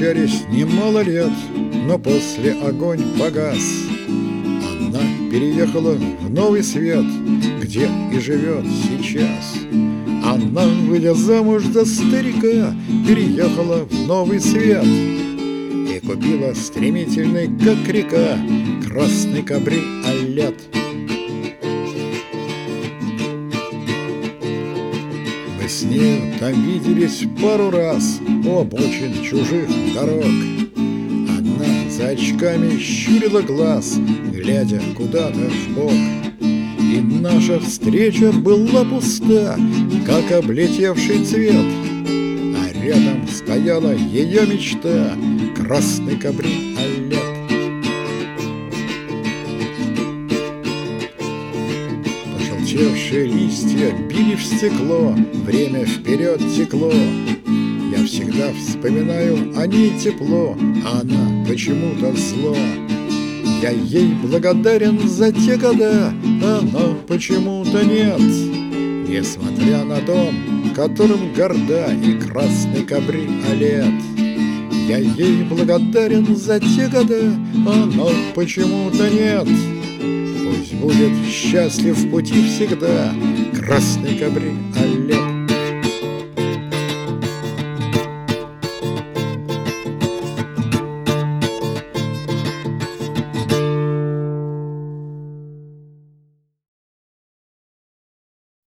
встречались немало лет, но после огонь погас. Она переехала в новый свет, где и живет сейчас. Она, выйдя замуж за старика, переехала в новый свет и купила стремительный, как река, красный кабриолет. Мы с нею там виделись пару раз у обочин чужих дорог. Она за очками щурила глаз, глядя куда-то вбок. И наша встреча была пуста, как облетевший цвет, а рядом стояла ее мечта — красный кабриолет. Пожелтевшие листья били в стекло, время вперед текло. Я всегда вспоминаю о ней тепло, а она почему-то зло. Я ей благодарен за те года, но почему-то нет. Несмотря на дом, которым горда и красный кабриолет. Я ей благодарен за те года, но почему-то нет. Пусть будет счастлив в пути всегда красный кабриолет.